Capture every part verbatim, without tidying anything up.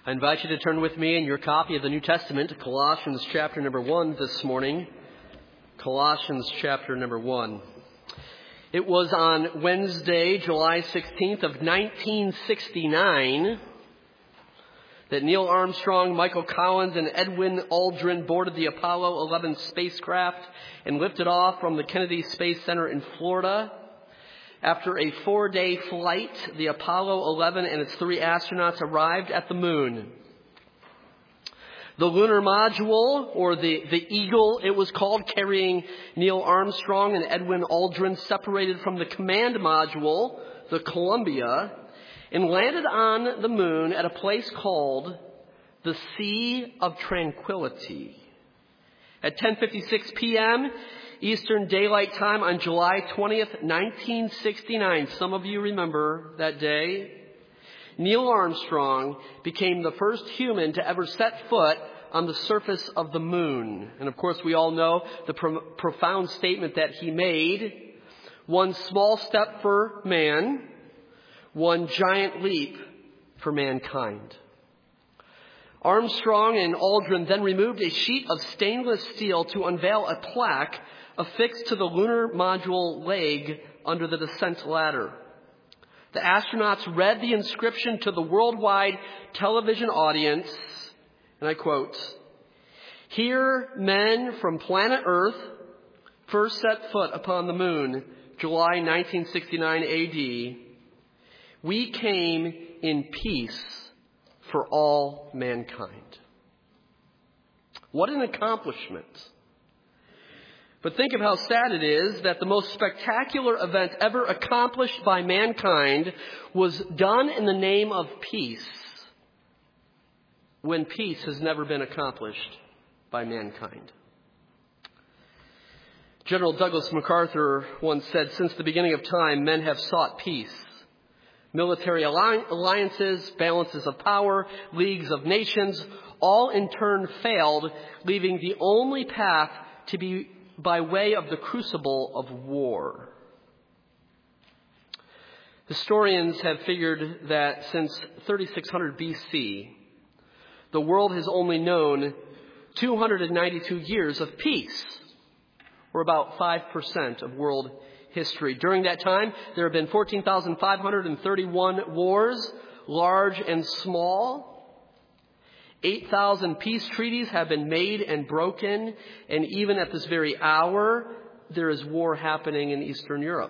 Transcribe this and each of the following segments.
I invite you to turn with me in your copy of the New Testament to Colossians chapter number one this morning. Colossians chapter number one. It was on Wednesday, July sixteenth of nineteen sixty-nine that Neil Armstrong, Michael Collins, and Edwin Aldrin boarded the Apollo eleven spacecraft and lifted off from the Kennedy Space Center in Florida. After a four-day flight, the Apollo eleven and its three astronauts arrived at the moon. The lunar module, or the, the Eagle, it was called, carrying Neil Armstrong and Edwin Aldrin, separated from the command module, the Columbia, and landed on the moon at a place called the Sea of Tranquility. At ten fifty-six p.m., Eastern Daylight Time on July twentieth, nineteen sixty-nine. Some of you remember that day. Neil Armstrong became the first human to ever set foot on the surface of the moon. And of course, we all know the pro- profound statement that he made. One small step for man, one giant leap for mankind. Armstrong and Aldrin then removed a sheet of stainless steel to unveil a plaque affixed to the lunar module leg under the descent ladder. The astronauts read the inscription to the worldwide television audience, and I quote, "Here men from planet Earth first set foot upon the moon, July nineteen sixty-nine A D. We came in peace for all mankind." What an accomplishment. But think of how sad it is that the most spectacular event ever accomplished by mankind was done in the name of peace, when peace has never been accomplished by mankind. General Douglas MacArthur once said, "Since the beginning of time, men have sought peace. Military alliances, balances of power, leagues of nations, all in turn failed, leaving the only path to be by way of the crucible of war." Historians have figured that since thirty-six hundred B C, the world has only known two hundred ninety-two years of peace, or about five percent of world history. During that time, there have been fourteen thousand five hundred thirty-one wars, large and small. eight thousand peace treaties have been made and broken, and even at this very hour, there is war happening in Eastern Europe.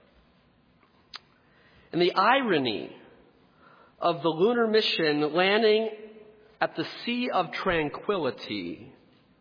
And the irony of the lunar mission landing at the Sea of Tranquility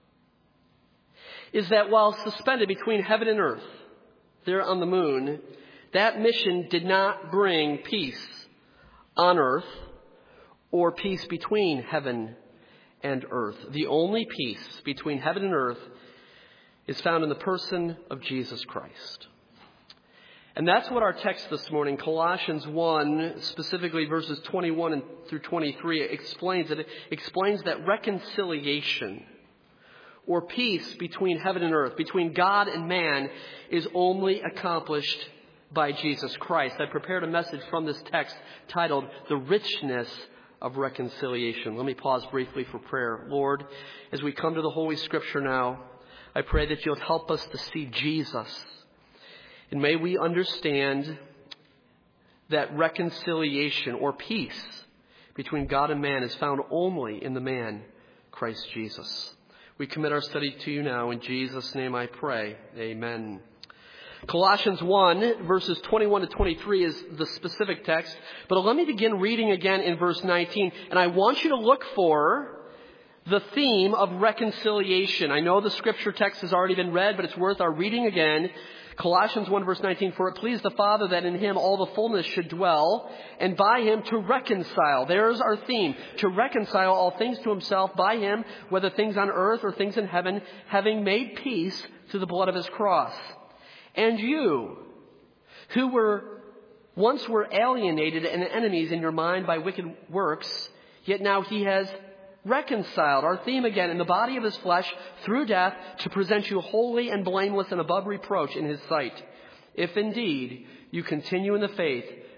is that while suspended between heaven and earth, there on the moon, that mission did not bring peace on earth or peace between heaven and earth. The only peace between heaven and earth is found in the person of Jesus Christ. And that's what our text this morning, Colossians one, specifically verses twenty-one through twenty-three, explains. It explains that reconciliation, or peace between heaven and earth, between God and man, is only accomplished by Jesus Christ. I prepared a message from this text titled, "The Richness of Reconciliation." Let me pause briefly for prayer. Lord, as we come to the Holy Scripture now, I pray that you'll help us to see Jesus. And may we understand that reconciliation or peace between God and man is found only in the man, Christ Jesus. We commit our study to you now. In Jesus' name I pray. Amen. Colossians one, verses twenty-one to twenty-three is the specific text. But let me begin reading again in verse nineteen. And I want you to look for the theme of reconciliation. I know the scripture text has already been read, but it's worth our reading again. Colossians one, verse nineteen, "For it pleased the Father that in him all the fullness should dwell, and by him to reconcile." There's our theme. To reconcile all things to himself by him, whether things on earth or things in heaven, having made peace through the blood of his cross. "And you, who were once were alienated and enemies in your mind by wicked works, yet now he has reconciled," our theme again, "in the body of his flesh through death, to present you holy and blameless and above reproach in his sight. If indeed you continue in the faith,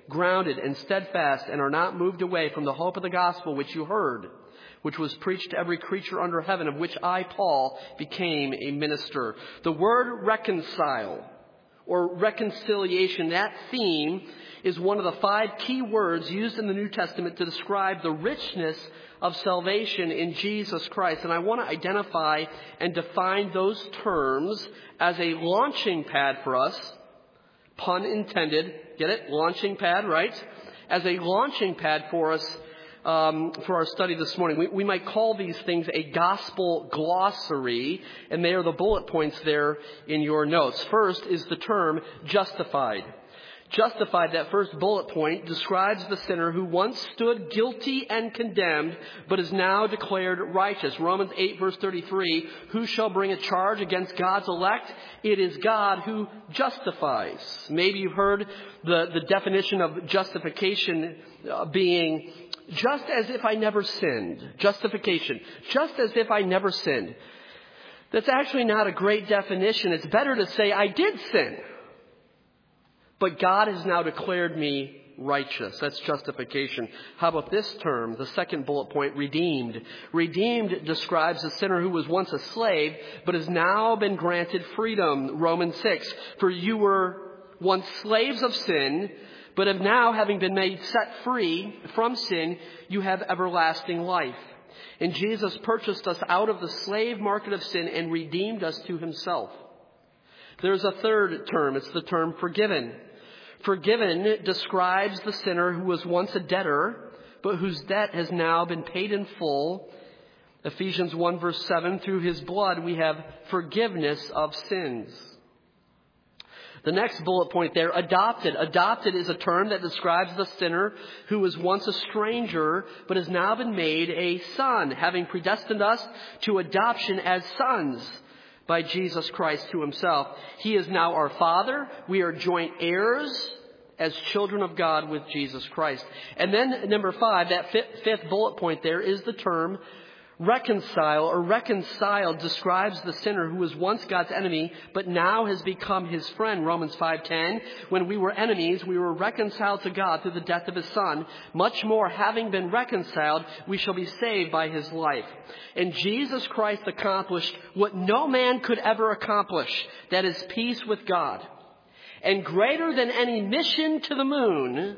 grounded and steadfast, and are not moved away from the hope of the gospel which you heard, which was preached to every creature under heaven, of which I, Paul, became a minister. The word reconcile or reconciliation, that theme is one of the five key words used in the New Testament to describe the richness of salvation in Jesus Christ. And I want to identify and define those terms as a launching pad for us. Pun intended. Get it? Launching pad, right? As a launching pad for us um, for our study this morning. We, we might call these things a gospel glossary, and they are the bullet points there in your notes. First is the term justified. Justified, that first bullet point, describes the sinner who once stood guilty and condemned, but is now declared righteous. Romans eight, verse thirty-three, who shall bring a charge against God's elect? It is God who justifies. Maybe you've heard the, the definition of justification uh, being just as if I never sinned. Justification, just as if I never sinned. That's actually not a great definition. It's better to say I did sin, but God has now declared me righteous. That's justification. How about this term, the second bullet point, redeemed? Redeemed describes a sinner who was once a slave, but has now been granted freedom. Romans six, for you were once slaves of sin, but have now, having been made set free from sin, you have everlasting life. And Jesus purchased us out of the slave market of sin and redeemed us to himself. There's a third term. It's the term forgiven. Forgiven describes the sinner who was once a debtor, but whose debt has now been paid in full. Ephesians one, verse seven, through his blood we have forgiveness of sins. The next bullet point there, adopted. Adopted is a term that describes the sinner who was once a stranger, but has now been made a son, having predestined us to adoption as sons by Jesus Christ to himself. He is now our Father. We are joint heirs as children of God with Jesus Christ. And then number five, that fifth, fifth bullet point there is the term reconcile, or reconciled describes the sinner who was once God's enemy, but now has become his friend. Romans five ten, when we were enemies, we were reconciled to God through the death of his Son. Much more, having been reconciled, we shall be saved by his life. And Jesus Christ accomplished what no man could ever accomplish, that is peace with God. And greater than any mission to the moon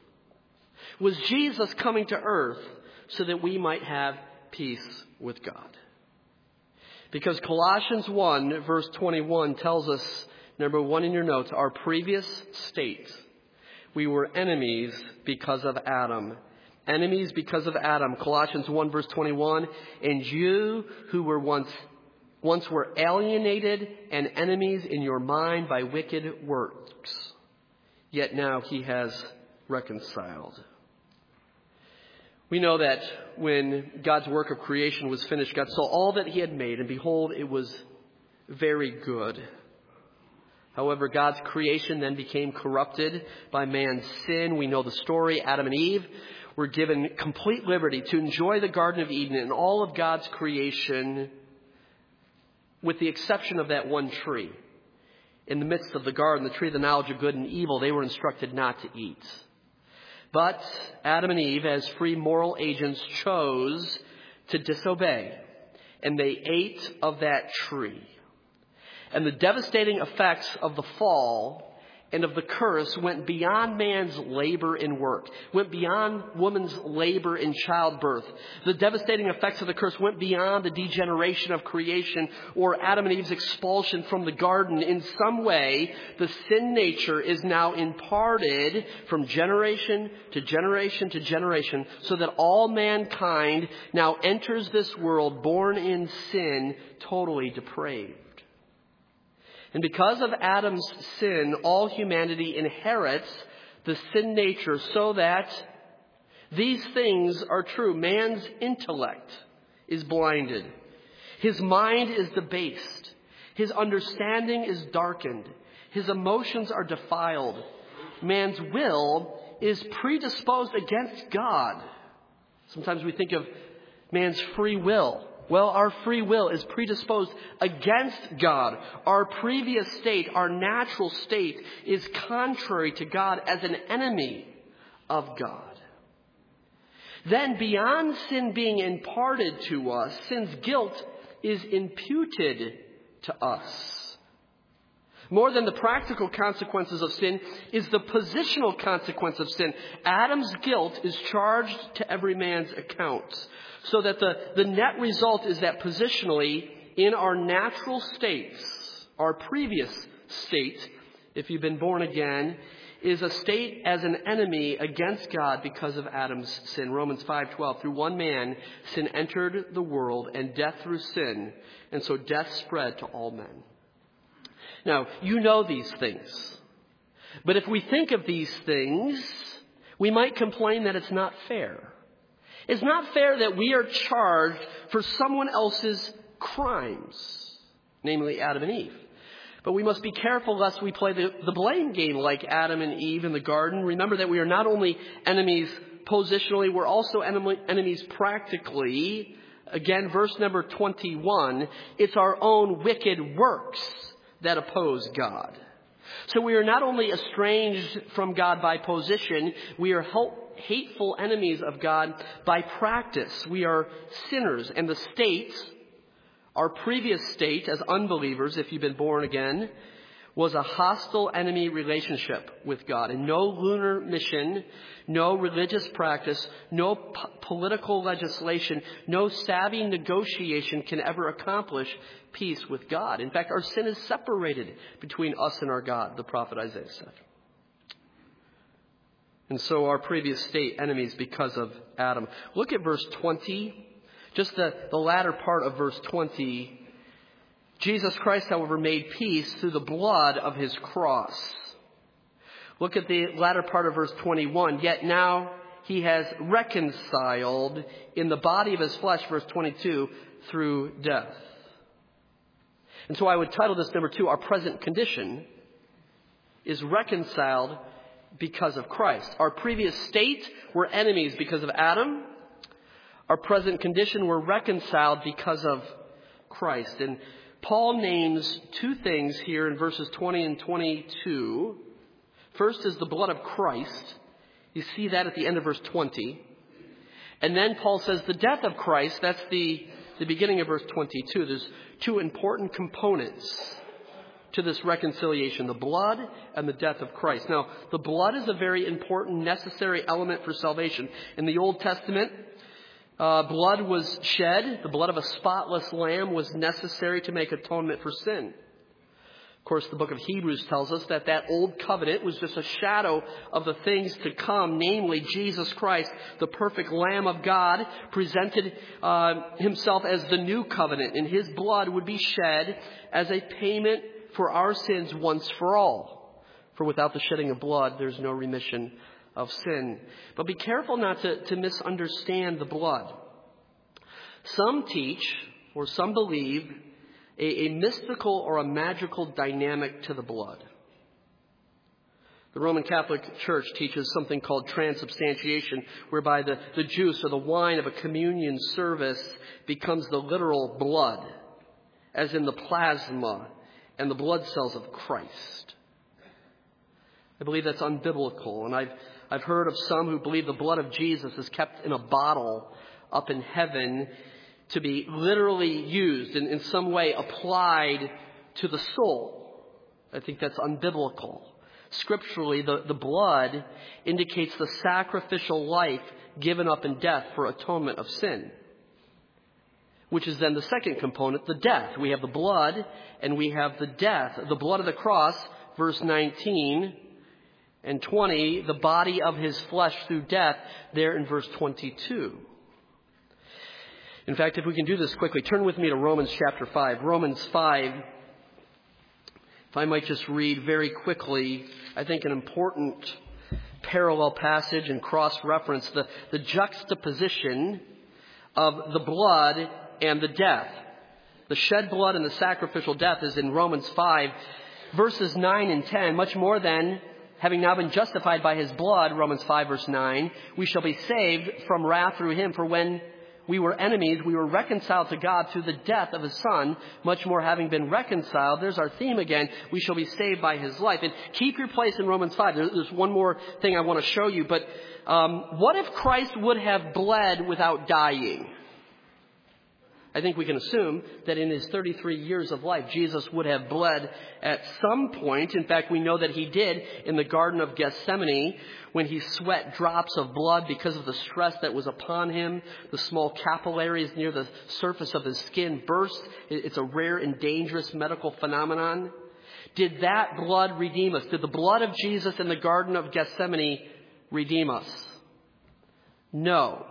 was Jesus coming to earth so that we might have peace with God. Because Colossians one, verse twenty-one tells us, number one in your notes, our previous state. We were enemies because of Adam. Enemies because of Adam. Colossians one, verse twenty-one, and you who were once once were alienated and enemies in your mind by wicked works, yet now he has reconciled. We know that when God's work of creation was finished, God saw all that he had made, and behold, it was very good. However, God's creation then became corrupted by man's sin. We know the story. Adam and Eve were given complete liberty to enjoy the Garden of Eden and all of God's creation, with the exception of that one tree. In the midst of the garden, the tree of the knowledge of good and evil, they were instructed not to eat. But Adam and Eve, as free moral agents, chose to disobey, and they ate of that tree. And the devastating effects of the fall and of the curse went beyond man's labor in work, went beyond woman's labor in childbirth. The devastating effects of the curse went beyond the degeneration of creation or Adam and Eve's expulsion from the garden. In some way, the sin nature is now imparted from generation to generation to generation, so that all mankind now enters this world born in sin, totally depraved. And because of Adam's sin, all humanity inherits the sin nature, so that these things are true. Man's intellect is blinded. His mind is debased. His understanding is darkened. His emotions are defiled. Man's will is predisposed against God. Sometimes we think of man's free will. Well, our free will is predisposed against God. Our previous state, our natural state, is contrary to God as an enemy. of God. Then, beyond sin being imparted to us, sin's guilt is imputed to us. More than the practical consequences of sin is the positional consequence of sin. Adam's guilt is charged to every man's account, so that the, the net result is that positionally, in our natural states, our previous state, if you've been born again, is a state as an enemy against God because of Adam's sin. Romans five twelve, through one man, sin entered the world, and death through sin, and so death spread to all men. Now, you know these things. But if we think of these things, we might complain that it's not fair. It's not fair that we are charged for someone else's crimes, namely Adam and Eve. But we must be careful lest we play the, the blame game like Adam and Eve in the garden. Remember that we are not only enemies positionally, we're also enemy, enemies practically. Again, verse number twenty-one, it's our own wicked works that oppose God. So we are not only estranged from God by position, we are hateful enemies of God by practice. We are sinners, and the state, our previous state as unbelievers, if you've been born again, was a hostile enemy relationship with God. And no lunar mission, no religious practice, no p- political legislation, no savvy negotiation can ever accomplish peace with God. In fact, our sin is separated between us and our God, the prophet Isaiah said. And so our previous state, enemies because of Adam. Look at verse twenty. Just the, the latter part of verse twenty. Jesus Christ, however, made peace through the blood of his cross. Look at the latter part of verse twenty-one. Yet now he has reconciled in the body of his flesh, verse twenty-two, through death. And so I would title this number two, our present condition is reconciled because of Christ. Our previous state, we're enemies because of Adam. Our present condition, we're reconciled because of Christ. And Paul names two things here in verses twenty and twenty-two. First is the blood of Christ. You see that at the end of verse twenty. And then Paul says the death of Christ. That's the, the beginning of verse twenty-two. There's two important components to this reconciliation, the blood and the death of Christ. Now, the blood is a very important, necessary element for salvation. In the Old Testament, Uh, blood was shed. The blood of a spotless lamb was necessary to make atonement for sin. Of course, the book of Hebrews tells us that that old covenant was just a shadow of the things to come, namely Jesus Christ, the perfect Lamb of God, presented uh, himself as the new covenant, and his blood would be shed as a payment for our sins once for all. For without the shedding of blood, there's no remission of sin. But be careful not to, to misunderstand the blood. Some teach, or some believe, a, a mystical or a magical dynamic to the blood. The Roman Catholic Church teaches something called transubstantiation, whereby the, the juice or the wine of a communion service becomes the literal blood, as in the plasma and the blood cells of Christ. I believe that's unbiblical, and I've I've heard of some who believe the blood of Jesus is kept in a bottle up in heaven to be literally used and in some way applied to the soul. I think that's unbiblical. Scripturally, the, the blood indicates the sacrificial life given up in death for atonement of sin, which is then the second component, the death. We have the blood and we have the death. The blood of the cross, verse nineteen, and twenty, the body of his flesh through death, there in verse twenty-two. In fact, if we can do this quickly, turn with me to Romans chapter five. Romans five, if I might just read very quickly, I think an important parallel passage and cross-reference, the, the juxtaposition of the blood and the death. The shed blood and the sacrificial death is in Romans five, verses nine and ten, much more than having now been justified by his blood, Romans five verse nine, we shall be saved from wrath through him. For when we were enemies, we were reconciled to God through the death of his Son. Much more, having been reconciled, there's our theme again, we shall be saved by his life. And keep your place in Romans five. There's one more thing I want to show you. But um, what if Christ would have bled without dying? I think we can assume that in his thirty-three years of life, Jesus would have bled at some point. In fact, we know that he did in the Garden of Gethsemane when he sweat drops of blood because of the stress that was upon him. The small capillaries near the surface of his skin burst. It's a rare and dangerous medical phenomenon. Did that blood redeem us? Did the blood of Jesus in the Garden of Gethsemane redeem us? No.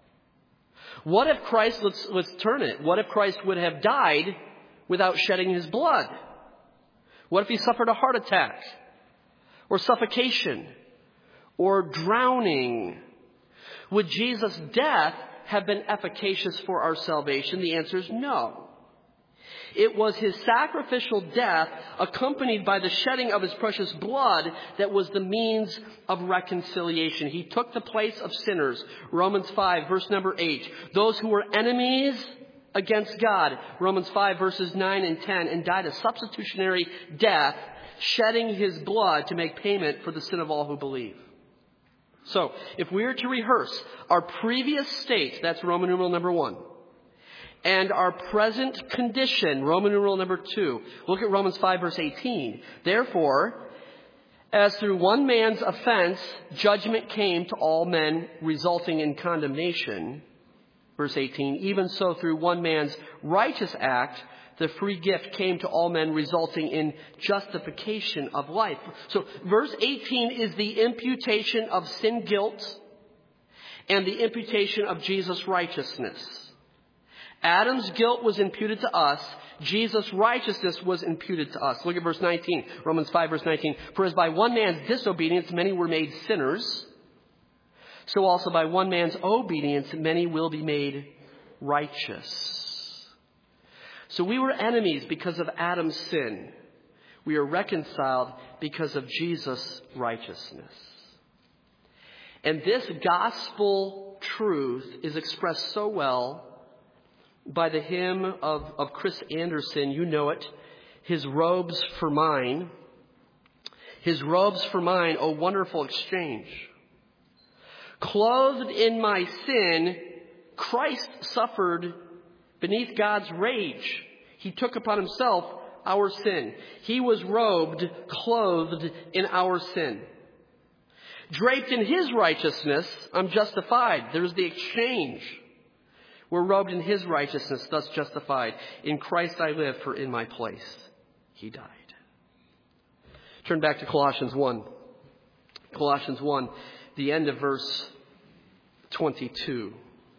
What if Christ, let's, let's turn it. What if Christ would have died without shedding his blood? What if he suffered a heart attack or suffocation or drowning? Would Jesus' death have been efficacious for our salvation? The answer is no. It was his sacrificial death accompanied by the shedding of his precious blood that was the means of reconciliation. He took the place of sinners. Romans five, verse number eight. Those who were enemies against God. Romans five, verses nine and ten. And died a substitutionary death, shedding his blood to make payment for the sin of all who believe. So, if we were to rehearse our previous state, that's Roman numeral number one, and our present condition, Roman numeral number two. Look at Romans five, verse eighteen. Therefore, as through one man's offense, judgment came to all men, resulting in condemnation. Verse eighteen. Even so, through one man's righteous act, the free gift came to all men, resulting in justification of life. So, verse eighteen is the imputation of sin guilt and the imputation of Jesus' righteousness. Adam's guilt was imputed to us. Jesus' righteousness was imputed to us. Look at verse nineteen. Romans five, verse nineteen. For as by one man's disobedience many were made sinners, so also by one man's obedience many will be made righteous. So we were enemies because of Adam's sin. We are reconciled because of Jesus' righteousness. And this gospel truth is expressed so well by the hymn of, of Chris Anderson. You know it. His robes for mine. His robes for mine, oh wonderful exchange. Clothed in my sin, Christ suffered beneath God's rage. He took upon himself our sin. He was robed, clothed in our sin. Draped in his righteousness, I'm justified. There's the exchange. We're robed in his righteousness, thus justified. In Christ I live, for in my place he died. Turn back to Colossians one. Colossians one, the end of verse twenty-two.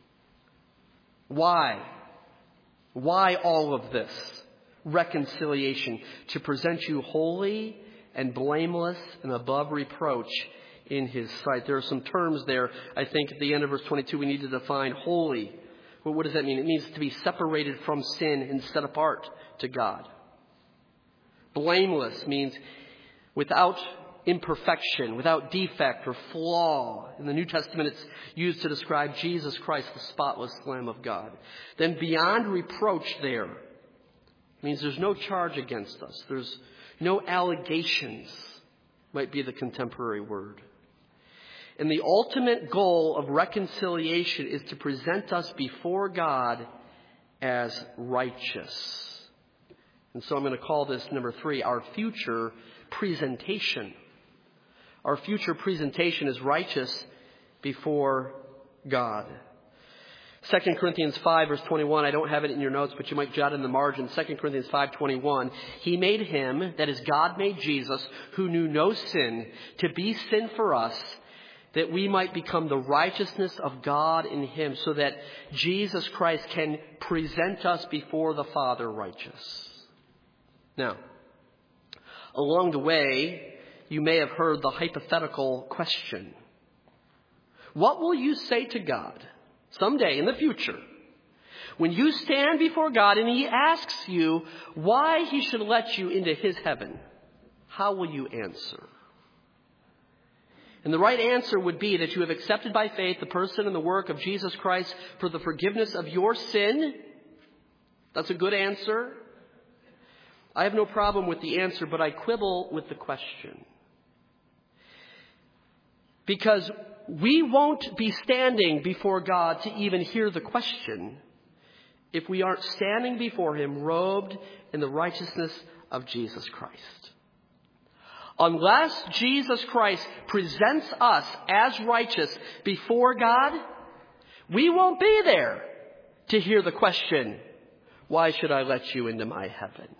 Why? Why all of this? Reconciliation. To present you holy and blameless and above reproach in his sight. There are some terms there, I think, at the end of verse twenty-two we need to define. Holy. Well, what does that mean? It means to be separated from sin and set apart to God. Blameless means without imperfection, without defect or flaw. In the New Testament, it's used to describe Jesus Christ, the spotless Lamb of God. Then beyond reproach there means there's no charge against us. There's no allegations, might be the contemporary word. And the ultimate goal of reconciliation is to present us before God as righteous. And so I'm going to call this number three, our future presentation. Our future presentation is righteous before God. Second Corinthians five, verse twenty-one. I don't have it in your notes, but you might jot in the margin. Second Corinthians five, twenty-one. He made him, that is God made Jesus, who knew no sin, to be sin for us, that we might become the righteousness of God in him, so that Jesus Christ can present us before the Father righteous. Now, along the way, you may have heard the hypothetical question. What will you say to God someday in the future when you stand before God and he asks you why he should let you into his heaven? How will you answer? And the right answer would be that you have accepted by faith the person and the work of Jesus Christ for the forgiveness of your sin. That's a good answer. I have no problem with the answer, but I quibble with the question. Because we won't be standing before God to even hear the question if we aren't standing before Him robed in the righteousness of Jesus Christ. Unless Jesus Christ presents us as righteous before God, we won't be there to hear the question, why should I let you into my heaven?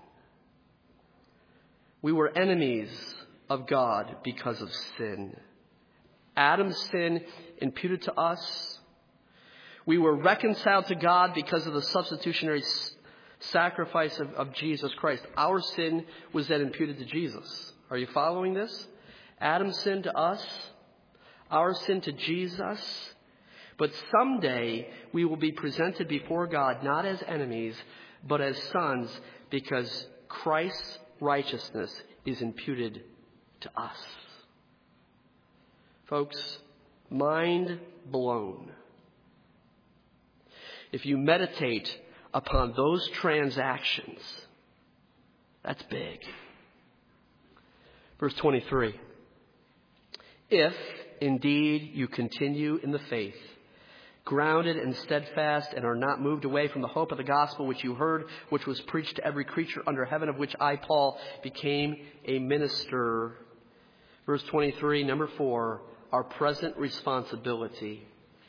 We were enemies of God because of sin. Adam's sin imputed to us. We were reconciled to God because of the substitutionary sacrifice of, of Jesus Christ. Our sin was then imputed to Jesus. Are you following this? Adam's sin to us, our sin to Jesus. But someday we will be presented before God not as enemies, but as sons, because Christ's righteousness is imputed to us. Folks, mind blown. If you meditate upon those transactions, that's big. Verse twenty-three. If indeed you continue in the faith, grounded and steadfast, and are not moved away from the hope of the gospel which you heard, which was preached to every creature under heaven, of which I, Paul, became a minister. Verse twenty-three, number four, our present responsibility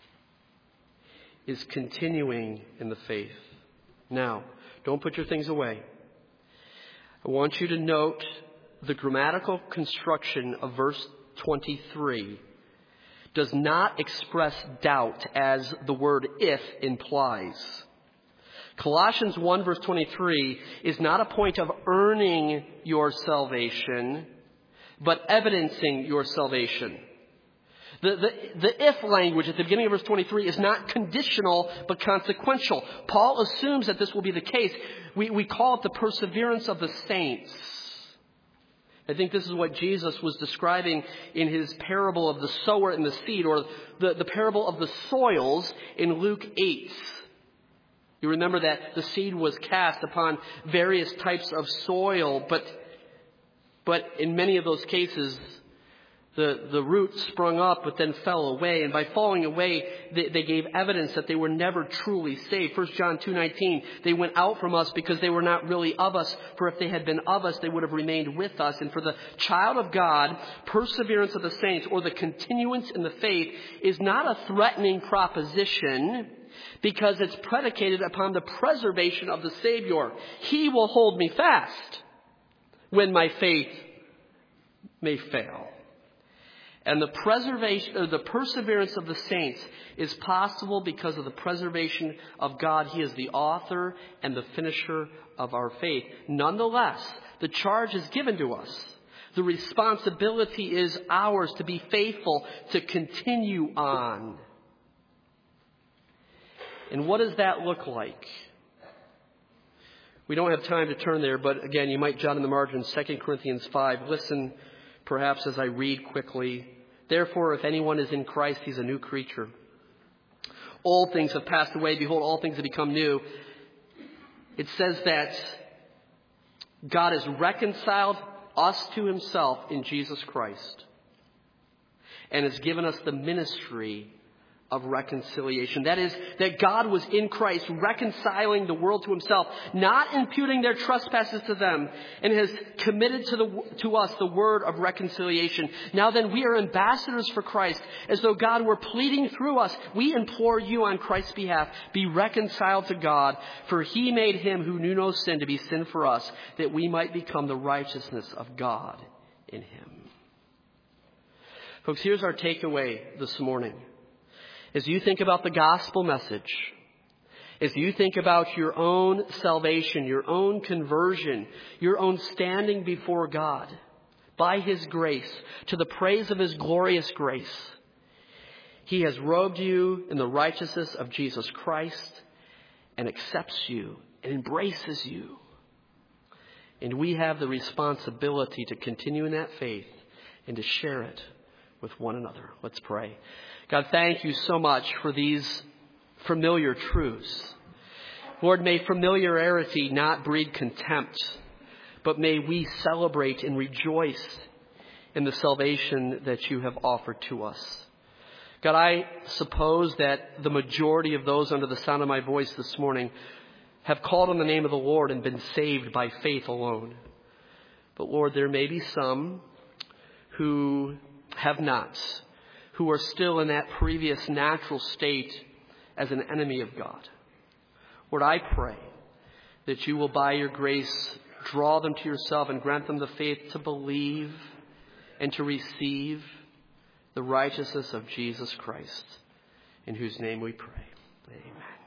is continuing in the faith. Now, don't put your things away. I want you to note the grammatical construction of verse twenty-three does not express doubt as the word if implies. Colossians one verse twenty-three is not a point of earning your salvation, but evidencing your salvation. The, the, the if language at the beginning of verse twenty-three is not conditional, but consequential. Paul assumes that this will be the case. We, we call it the perseverance of the saints. I think this is what Jesus was describing in his parable of the sower and the seed, or the, the parable of the soils in Luke eight. You remember that the seed was cast upon various types of soil, but, but in many of those cases, The, the roots sprung up but then fell away. And by falling away, they, they gave evidence that they were never truly saved. First John two nineteen, they went out from us because they were not really of us. For if they had been of us, they would have remained with us. And for the child of God, perseverance of the saints, or the continuance in the faith, is not a threatening proposition, because it's predicated upon the preservation of the Savior. He will hold me fast when my faith may fail. And the preservation, or the perseverance of the saints is possible because of the preservation of God. He is the author and the finisher of our faith. Nonetheless, the charge is given to us. The responsibility is ours to be faithful, to continue on. And what does that look like? We don't have time to turn there, but again, you might jot in the margin Second Corinthians five. Listen, perhaps as I read quickly. Therefore, if anyone is in Christ, he's a new creature. Old things have passed away. Behold, all things have become new. It says that God has reconciled us to himself in Jesus Christ and has given us the ministry of reconciliation. That is, that God was in Christ reconciling the world to himself, not imputing their trespasses to them, and has committed to the to us the word of reconciliation. Now then, we are ambassadors for Christ, as though God were pleading through us. We implore you on Christ's behalf, be reconciled to God, for he made him who knew no sin to be sin for us, that we might become the righteousness of God in him. Folks, here's our takeaway this morning. As you think about the gospel message, as you think about your own salvation, your own conversion, your own standing before God by his grace, to the praise of his glorious grace, he has robed you in the righteousness of Jesus Christ and accepts you and embraces you. And we have the responsibility to continue in that faith and to share it with one another. Let's pray. God, thank you so much for these familiar truths. Lord, may familiarity not breed contempt, but may we celebrate and rejoice in the salvation that you have offered to us. God, I suppose that the majority of those under the sound of my voice this morning have called on the name of the Lord and been saved by faith alone. But Lord, there may be some who have not, who are still in that previous natural state as an enemy of God. Lord, I pray that you will, by your grace, draw them to yourself and grant them the faith to believe and to receive the righteousness of Jesus Christ, in whose name we pray. Amen.